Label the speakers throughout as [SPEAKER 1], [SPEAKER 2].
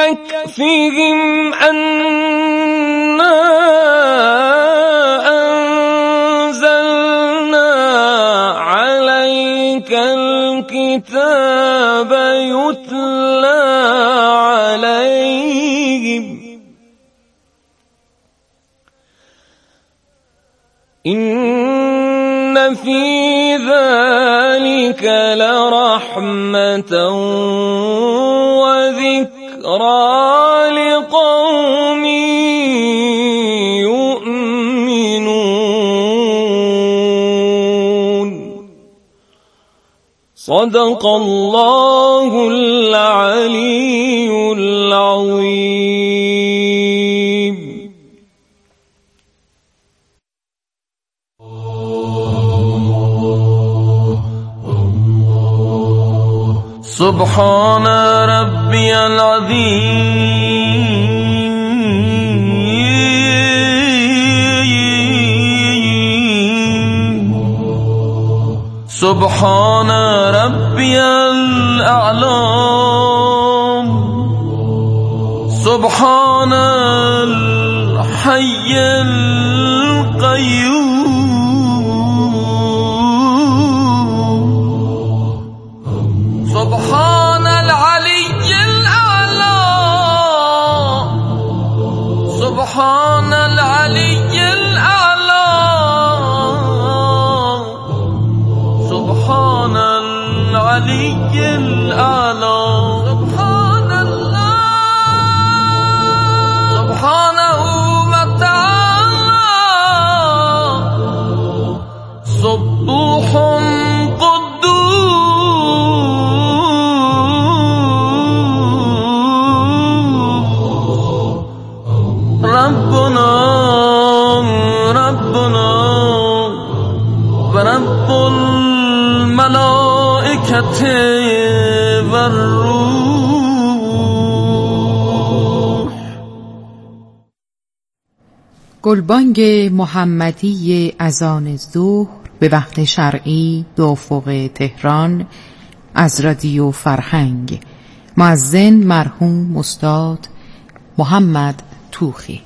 [SPEAKER 1] يكفهم أنا أنزلنا عليك الكتاب يتلى عليهم إن في ذلك لرحمة وذكرى لقوم يؤمنون. صدق الله العلي العظيم. سبحان ربي العظيم سبحان ربي الأعلى سبحان الحي القيوم سبحان العلي الأعلى سبحان العلي الأعلى سبحان العلي الأعلى سبحان الله سبحانه وتعالى سبوح ربنا ورب الملائكة والروح.
[SPEAKER 2] گلبانگ محمدی اذان ظهر به وقت شرعی به افق تهران از رادیو فرهنگ. مؤذن مرحوم استاد محمد توخی.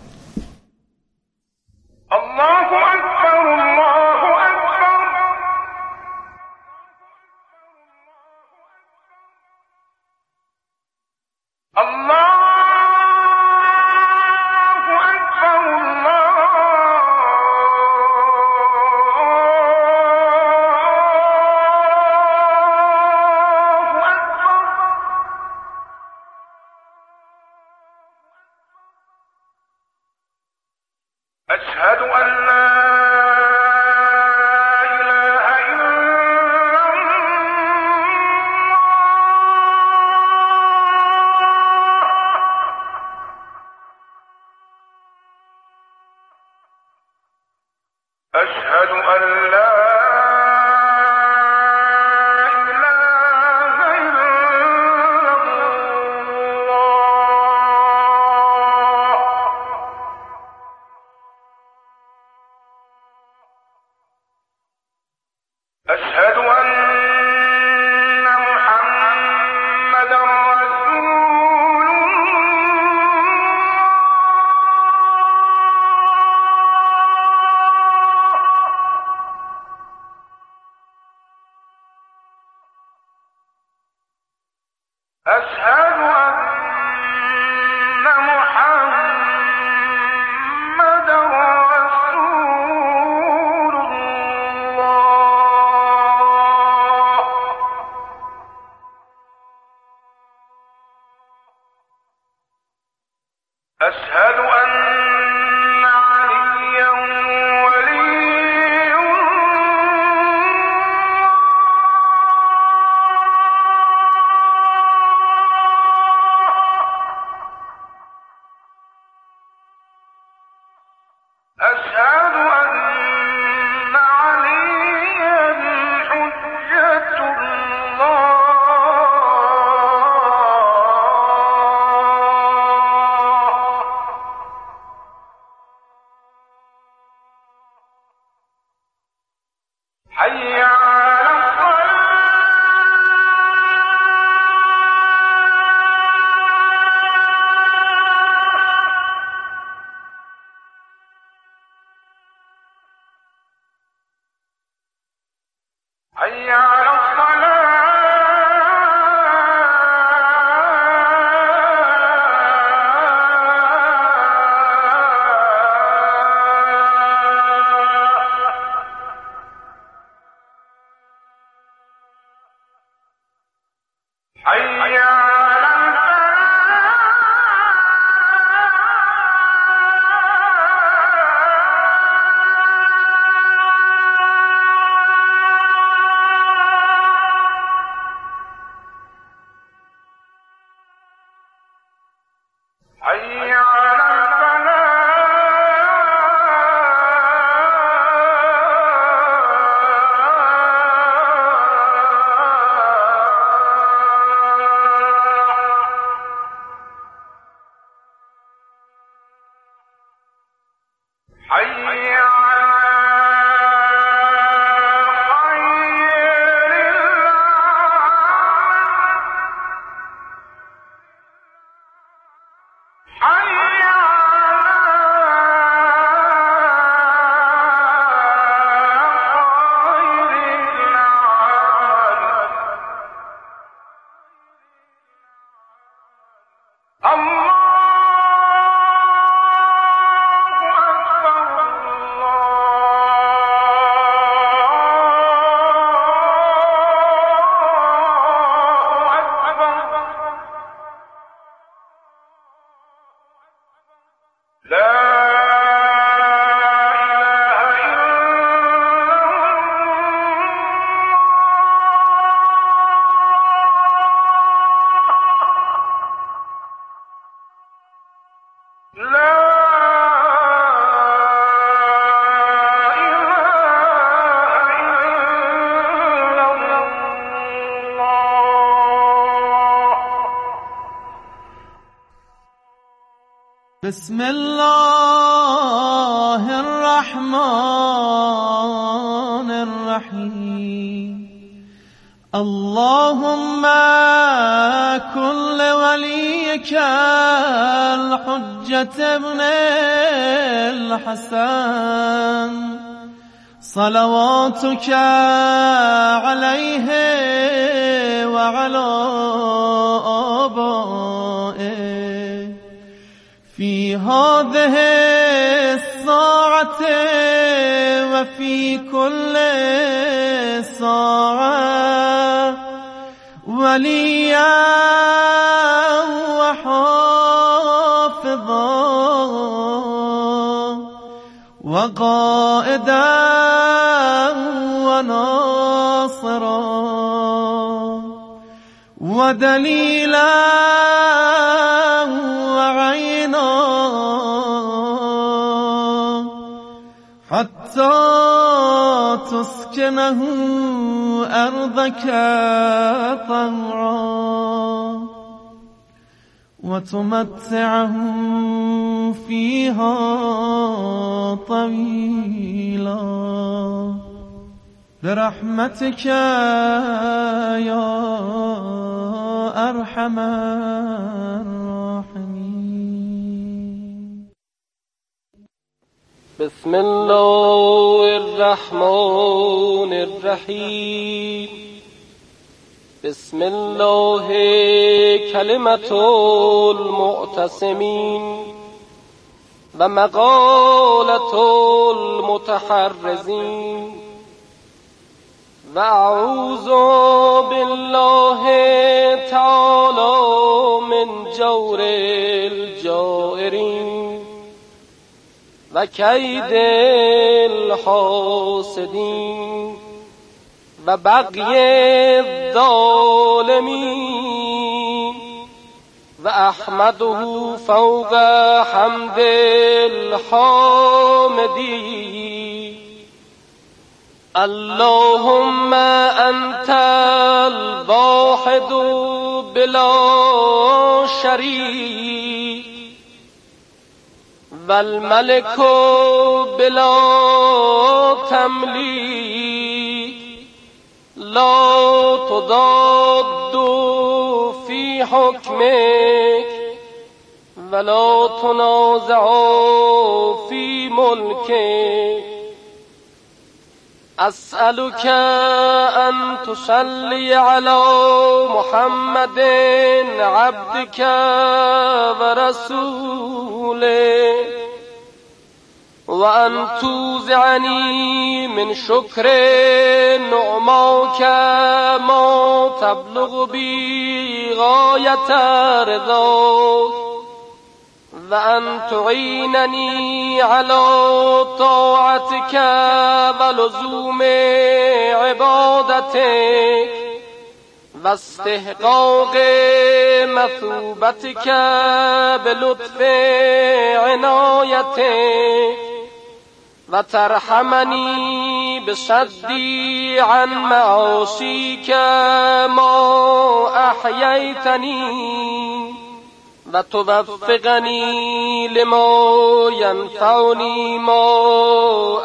[SPEAKER 3] أشهد أن لا إله إلا الله أشهد أن لا أشهد أن محمدا رسول الله أشهد أن محمدا رسول الله أشهد أن عليا ولي أشهد أن عليا حجة الله حي على
[SPEAKER 1] بسم الله الرحمن الرحيم اللهم كن لوليك الحجة ابن الحسن صلواتك عليه وعلى آبائه في هذه الساعة وفي كل ساعة وليا وحافظا وقائدا وناصرا ودليلا وعينا حتى تسكنه أرضك طوعا وتمتعه فيها طويلا برحمتك يا أرحم الراحمين.
[SPEAKER 4] بسم الله الرحمن الرحيم. بسم الله كلمة المعتصمين ومقالة المتحرزين وأعوذ بالله تعالى من جور الجائرين وكيد الحاسدين وبغي الظالمين وأحمده فوق حمد الحامدين. اللهم أنت الواحد بلا شريك والملك بلا تمليك لا تضاد في حكمك ولا تنازع في ملكك. أسألك أن تصلي على محمد عبدك ورسولك وأن توزعني من شكر نعماك ما تبلغ بي غاية رضاك وأن تعينني على طاعتك ولزوم عبادتك و استحقاق مثوبتك به لطف عنایته و ترحمنی بصدی عن معاصیک ما احییتنی و توفقنی لما ینفعنی ما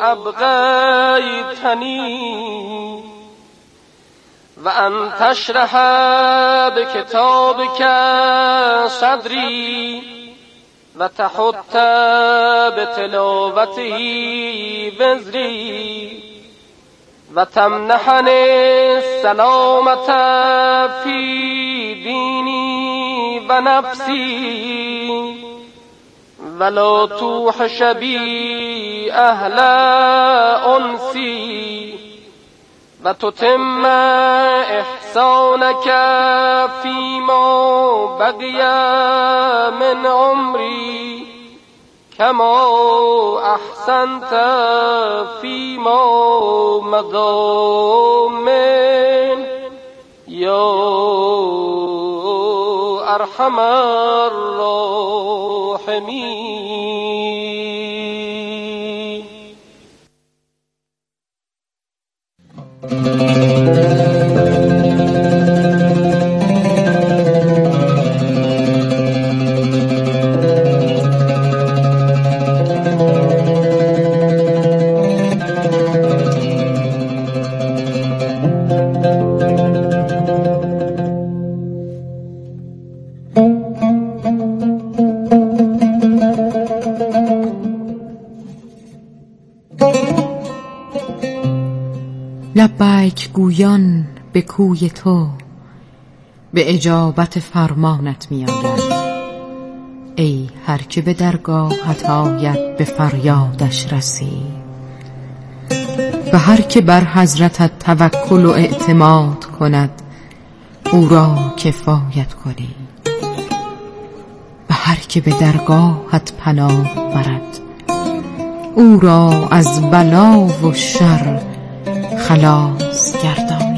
[SPEAKER 4] ابقیتنی و ان تشرح بکتابک صدری و تحط بتلاوته وزری و تمنحنی السلامة فی دینی و نفسی ولا توحش بی اهل انسی و تتم احسانک فیما بقی من عمری کما احسنت فیما مضی من یا ارحم الراحمین.
[SPEAKER 2] لبیک گویان به کوی تو به اجابت فرمانت می آید. ای هر که به درگاهت آید به فریادش رسی و هر که بر حضرتت توکل و اعتماد کند او را کفایت کنی و هر که به درگاهت پناه برد او را از بلا و شر خلاص گردانی.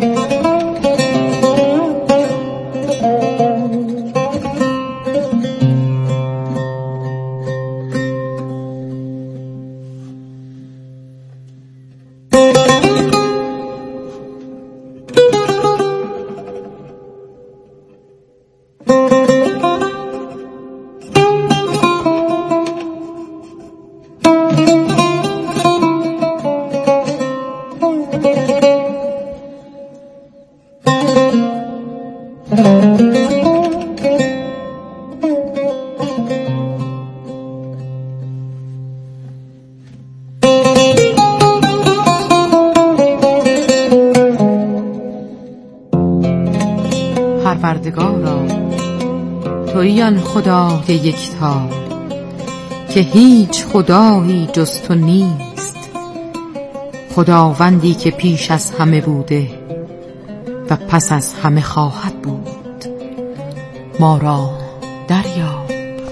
[SPEAKER 2] پروردگارا تویی آن خدای یکتا که هیچ خدایی جز تو نیست، خداوندی که پیش از همه بوده و پس از همه خواهد بود. ما را دریاب.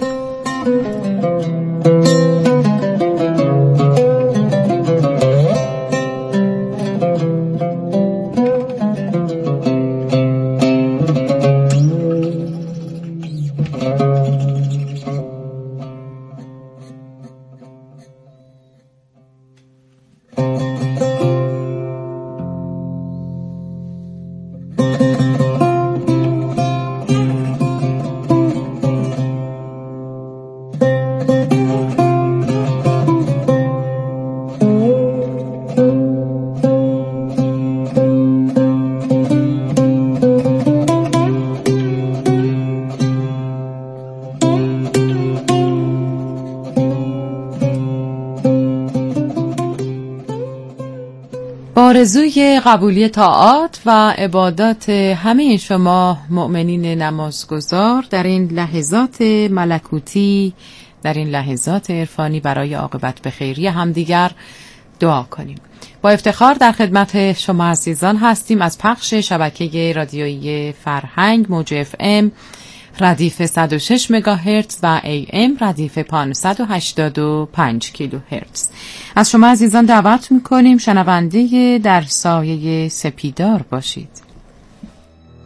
[SPEAKER 2] آرزوی قبولی طاعات و عبادات همه شما مؤمنین نمازگزار در این لحظات ملکوتی، در این لحظات عرفانی برای عاقبت به خیری همدیگر دعا کنیم. با افتخار در خدمت شما عزیزان هستیم از پخش شبکه رادیویی فرهنگ موج FM ردیف 106 مگاهرتز و AM ردیف 585 کیلوهرتز. از شما عزیزان دعوت میکنیم شنونده در سایه سپیدار باشید.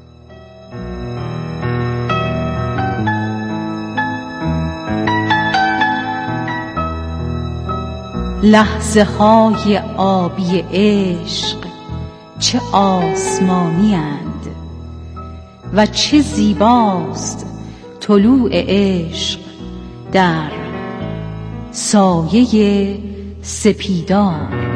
[SPEAKER 5] لحظه های آبی عشق چه آسمانی اند و چه زیباست طلوع عشق در سایه سپیدار.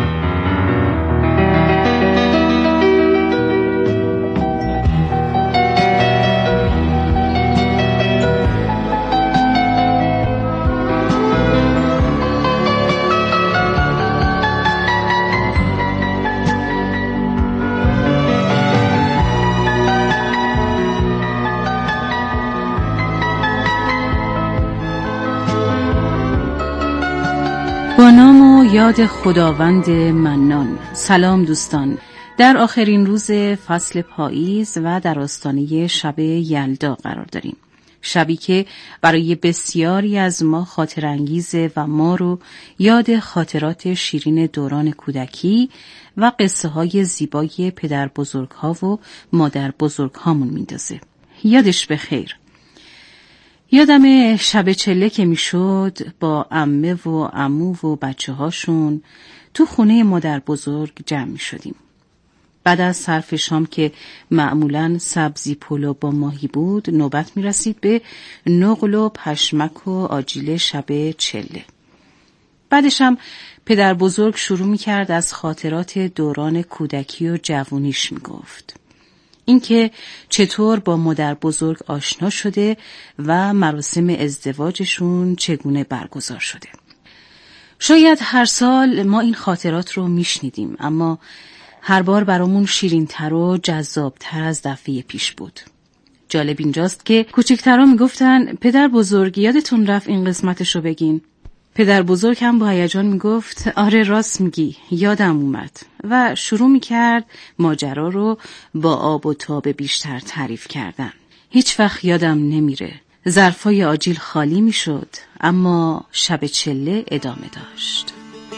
[SPEAKER 5] با نام و یاد خداوند منان. سلام دوستان، در آخرین روز فصل پاییز و در آستانه شب یلدا قرار داریم. شبی که برای بسیاری از ما خاطر انگیزه و ما رو یاد خاطرات شیرین دوران کودکی و قصه های زیبای پدر بزرگ ها و مادر بزرگ هامون میندازه. یادش بخیر. یادم شب چله که میشد با عمه و عمو و بچه هاشون تو خونه مادر بزرگ جمع می شدیم. بعد از صرف شام که معمولاً سبزی پلو با ماهی بود، نوبت می رسید به نقل و پشمک و آجیل شب چله. بعدش هم پدر بزرگ شروع می کرد از خاطرات دوران کودکی و جوونیش می گفت. اینکه چطور با مادر بزرگ آشنا شده و مراسم ازدواجشون چگونه برگزار شده. شاید هر سال ما این خاطرات رو میشنیدیم، اما هر بار برامون شیرین‌تر و جذاب‌تر از دفعه پیش بود. جالب اینجاست که کوچکترها میگفتن پدر بزرگ یادتون رفت این قسمتشو بگین. پدر بزرگ هم با هیجان میگفت آره راست میگی، یادم اومد، و شروع میکرد ماجرا رو با آب و تاب بیشتر تعریف کردن. هیچ وقت یادم نمیره. ظرفای آجیل خالی میشد، اما شب چله ادامه داشت.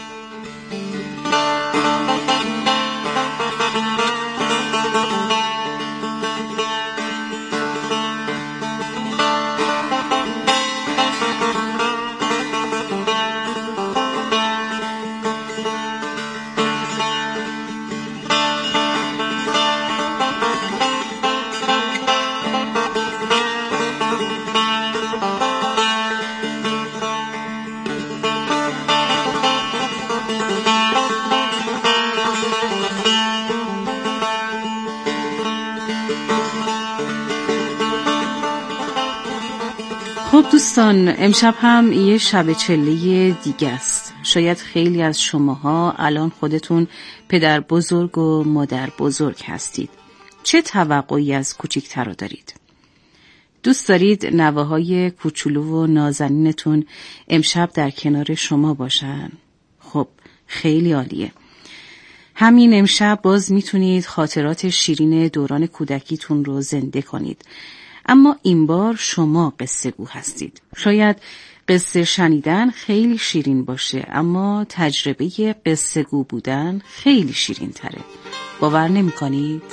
[SPEAKER 5] خب دوستان، امشب هم یه شب چله دیگه است. شاید خیلی از شماها الان خودتون پدر بزرگ و مادر بزرگ هستید. چه توقعی از کوچیک‌ترا دارید؟ دوست دارید نوه‌های کوچولو و نازنینتون امشب در کنار شما باشن؟ خب خیلی عالیه. همین امشب باز میتونید خاطرات شیرین دوران کودکیتون رو زنده کنید. اما این بار شما قصه گو هستید. شاید قصه شنیدن خیلی شیرین باشه، اما تجربه قصه گو بودن خیلی شیرین تره. باور نمی کنید؟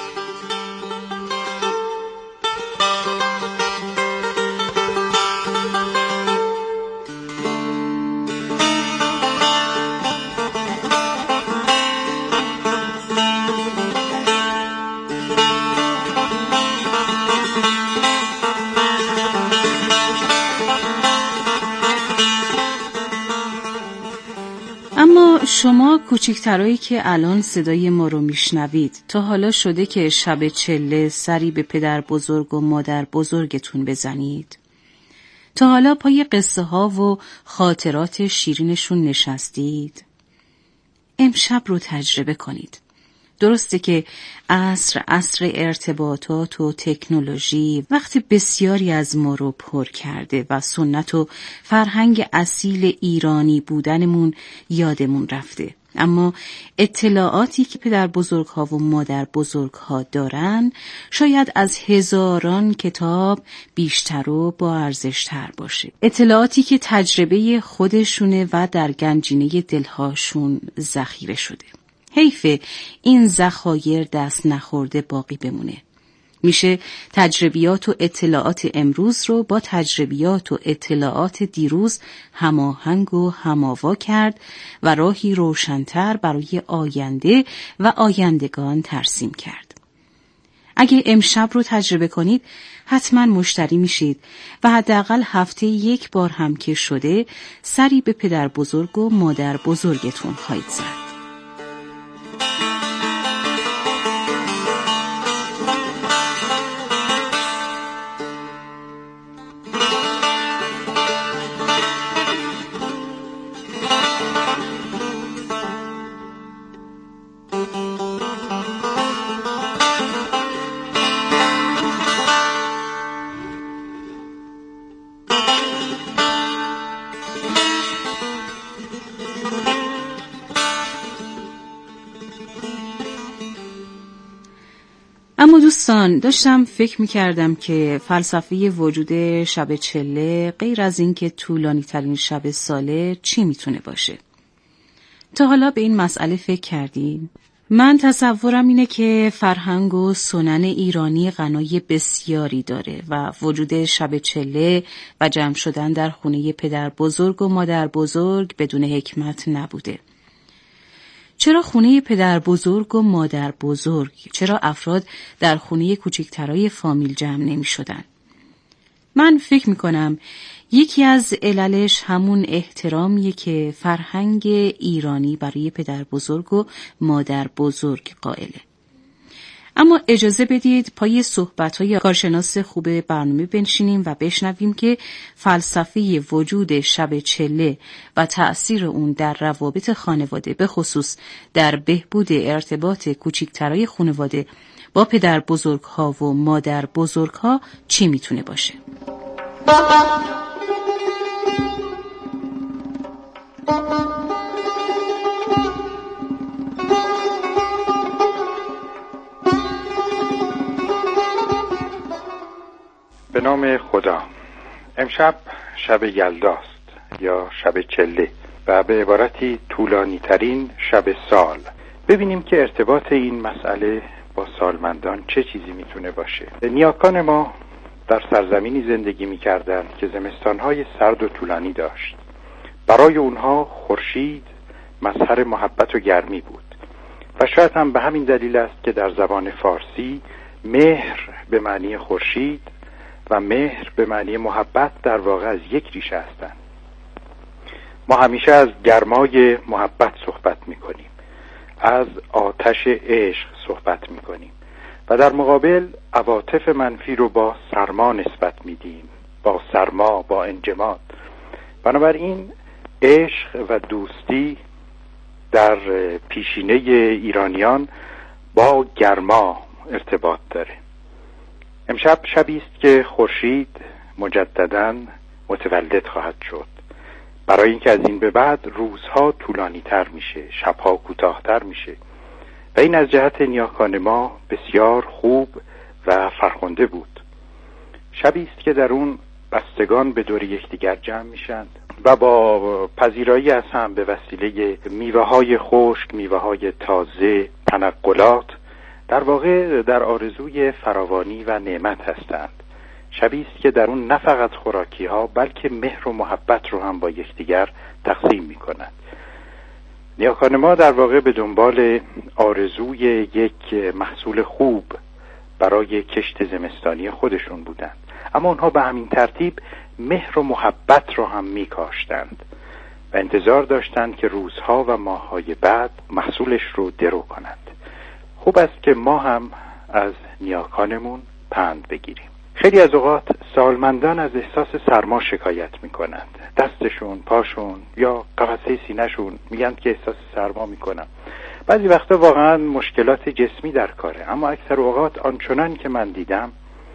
[SPEAKER 5] اما شما کوچکترایی که الان صدای ما رو میشنوید، تا حالا شده که شب چله سری به پدر بزرگ و مادر بزرگتون بزنید؟ تا حالا پای قصه ها و خاطرات شیرینشون نشستید؟ امشب رو تجربه کنید. درسته که عصر ارتباطات و تکنولوژی وقت بسیاری از ما رو پر کرده و سنت و فرهنگ اصیل ایرانی بودنمون یادمون رفته، اما اطلاعاتی که پدر بزرگ ها و مادر بزرگ ها دارن شاید از هزاران کتاب بیشتر و با ارزشتر باشه. اطلاعاتی که تجربه خودشونه و در گنجینه دلهاشون ذخیره شده. حیفه این ذخایر دست نخورده باقی بمونه. میشه تجربیات و اطلاعات امروز رو با تجربیات و اطلاعات دیروز هماهنگ و هماوا کرد و راهی روشن‌تر برای آینده و آیندگان ترسیم کرد. اگه امشب رو تجربه کنید حتما مشتری میشید و حداقل هفته یک بار هم که شده سری به پدر بزرگ و مادر بزرگتون خواهید زد. اما دوستان داشتم فکر می‌کردم که فلسفه وجود شب چله غیر از این که طولانی ترین شب ساله چی میتونه باشه؟ تا حالا به این مسئله فکر کردین؟ من تصورم اینه که فرهنگ و سنن ایرانی غنای بسیاری داره و وجود شب چله و جمع شدن در خونه پدر بزرگ و مادر بزرگ بدون حکمت نبوده. چرا خونه پدر بزرگ و مادر بزرگ؟ چرا افراد در خونه کوچکترای فامیل جمع نمی شدن؟ من فکر می کنم یکی از عللش همون احترامیه که فرهنگ ایرانی برای پدر بزرگ و مادر بزرگ قائله. اما اجازه بدید پای صحبت‌های کارشناس خوب برنامه بنشینیم و بشنویم که فلسفه وجود شب چله و تأثیر اون در روابط خانواده به خصوص در بهبود ارتباط کوچکترای خانواده با پدر بزرگ‌ها و مادر بزرگ‌ها چی میتونه باشه.
[SPEAKER 6] به نام خدا. امشب شب یلداست یا شب چله و به عبارتی طولانی ترین شب سال. ببینیم که ارتباط این مسئله با سالمندان چه چیزی میتونه باشه. نیاکان ما در سرزمینی زندگی میکردند که زمستانهای سرد و طولانی داشت. برای اونها خورشید مظهر محبت و گرمی بود و شاید هم به همین دلیل است که در زبان فارسی مهر به معنی خورشید و مهر به معنی محبت در واقع از یک ریشه هستند. ما همیشه از گرمای محبت صحبت میکنیم، از آتش عشق صحبت میکنیم و در مقابل عواطف منفی رو با سرما نسبت میدیم، با سرما، با انجماد. بنابراین عشق و دوستی در پیشینه ایرانیان با گرما ارتباط داره. امشب شبی است که خورشید مجدداً متولد خواهد شد، برای اینکه از این به بعد روزها طولانی تر میشه، شبها کوتاه‌تر میشه و این از جهت نیاکان ما بسیار خوب و فرخنده بود. شبی است که در اون بستگان به دور یکدیگر جمع میشند و با پذیرایی از هم به وسیله میوه‌های خشک، میوه‌های تازه، تنقلات در واقع در آرزوی فراوانی و نعمت هستند. شبی است که در اون نه فقط خوراکی ها بلکه مهر و محبت رو هم با یکدیگر تقسیم می‌کنند. نیاکان ما در واقع به دنبال آرزوی یک محصول خوب برای کشت زمستانی خودشون بودند، اما اونها به همین ترتیب مهر و محبت رو هم می‌کاشتند و انتظار داشتند که روزها و ماه‌های بعد محصولش رو درو کنند. خوب است که ما هم از نیاکانمون پند بگیریم. خیلی از اوقات سالمندان از احساس سرما شکایت میکنند. دستشون، پاشون یا قفسه سینه‌شون میگن که احساس سرما میکنم. بعضی وقتا واقعا مشکلات جسمی در کاره، اما اکثر اوقات آنچنان که من دیدم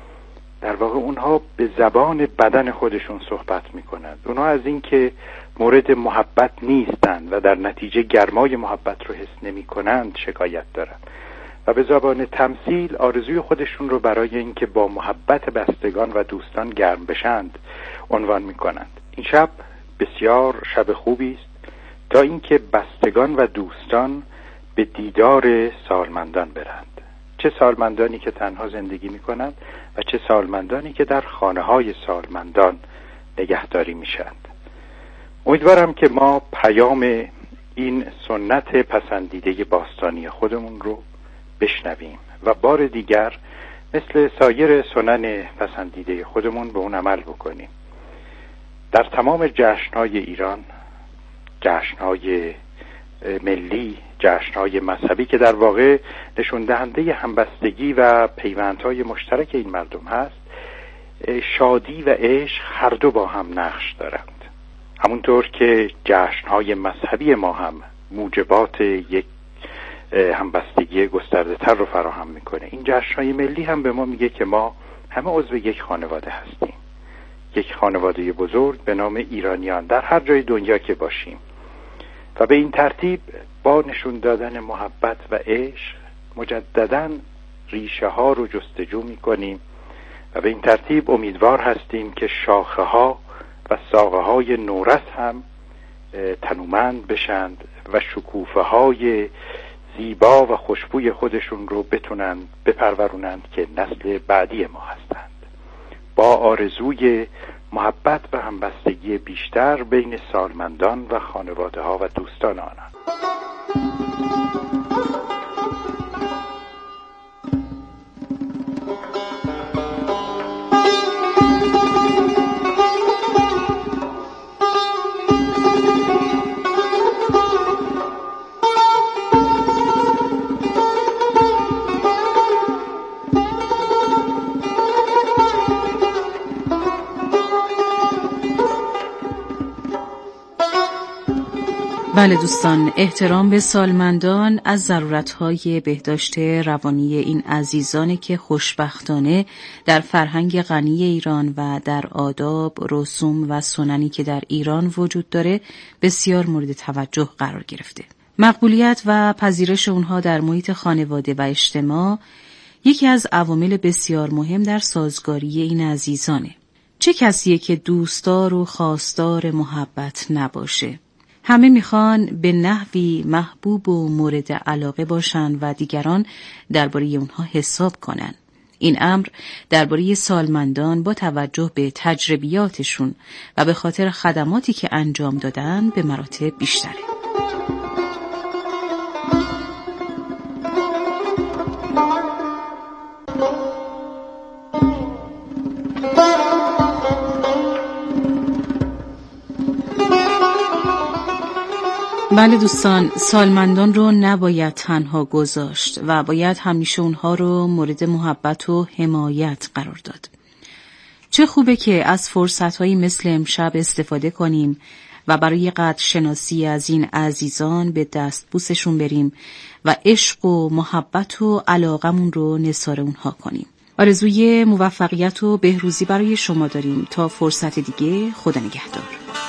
[SPEAKER 6] در واقع اونها به زبان بدن خودشون صحبت میکنند. اونها از این که مورد محبت نیستند و در نتیجه گرمای محبت رو حس نمیکنند شکایت دارند و به زبان تمثیل آرزوی خودشون رو برای اینکه با محبت بستگان و دوستان گرم بشند عنوان میکنند. این شب بسیار شب خوبی است تا اینکه بستگان و دوستان به دیدار سالمندان برند. چه سالمندانی که تنها زندگی میکنند و چه سالمندانی که در خانه‌های سالمندان نگهداری میشند. امیدوارم که ما پیام این سنت پسندیده باستانی خودمون رو بشنویم و بار دیگر مثل سایر سنن پسندیده خودمون به اون عمل بکنیم. در تمام جشن‌های ایران، جشن‌های ملی، جشن‌های مذهبی که در واقع نشون دهنده همبستگی و پیوندهای مشترک این مردم هست، شادی و عشق هر دو با هم نقش دارند. همونطور که جشن‌های مذهبی ما هم موجبات یک همبستگی گسترده تر رو فراهم میکنه، این جشن‌های ملی هم به ما میگه که ما همه عضو یک خانواده هستیم، یک خانواده بزرگ به نام ایرانیان در هر جای دنیا که باشیم، و به این ترتیب با نشون دادن محبت و عشق مجدداً ریشه ها رو جستجو میکنیم و به این ترتیب امیدوار هستیم که شاخه ها و ساقه های نورس هم تنومند بشند و شکوفه های زیبا و خوشبوی خودشون رو بتونند بپرورونند که نسل بعدی ما هستند، با آرزوی محبت و همبستگی بیشتر بین سالمندان و خانواده ها و دوستان آنان.
[SPEAKER 5] بله دوستان، احترام به سالمندان از ضرورت‌های بهداشت روانی این عزیزانی که خوشبختانه در فرهنگ غنی ایران و در آداب، رسوم و سننی که در ایران وجود داره بسیار مورد توجه قرار گرفته. مقبولیت و پذیرش اونها در محیط خانواده و اجتماع یکی از عوامل بسیار مهم در سازگاری این عزیزانه. چه کسیه که دوستدار و خواستار محبت نباشه؟ همه میخوان به نحوی محبوب و مورد علاقه باشن و دیگران درباره اونها حساب کنن. این امر درباره سالمندان با توجه به تجربیاتشون و به خاطر خدماتی که انجام دادن به مراتب بیشتره. بله دوستان، سالمندان رو نباید تنها گذاشت و باید همیشه اونها رو مورد محبت و حمایت قرار داد. چه خوبه که از فرصت‌هایی مثل امشب استفاده کنیم و برای قدرشناسی از این عزیزان به دستبوسشون بریم و عشق و محبت و علاقمون رو نثار اونها کنیم. آرزوی موفقیت و بهروزی برای شما داریم. تا فرصت دیگه، خدا نگهدار.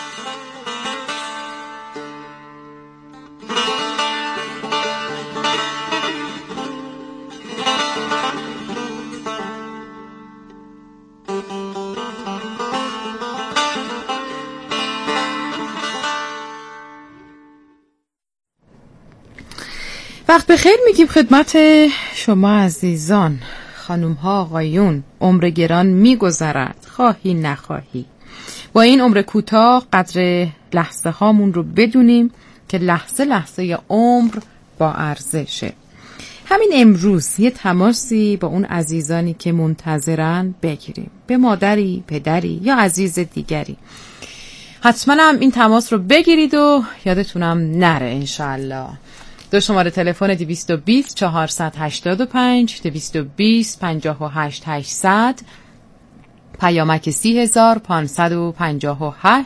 [SPEAKER 2] وقت بخیر میگیم خدمت شما عزیزان. خانوم ها، آقایون، عمر گران میگذرد، خواهی نخواهی. با این عمر کوتاه قدر لحظه هامون رو بدونیم که لحظه لحظه عمر با ارزشه. همین امروز یه تماسی با اون عزیزانی که منتظرن بگیریم، به مادری، پدری یا عزیز دیگری. حتما هم این تماس رو بگیرید و یادتونم نره انشالله. دو شماره تلفن 220 485 220 58 800، پیامک 30558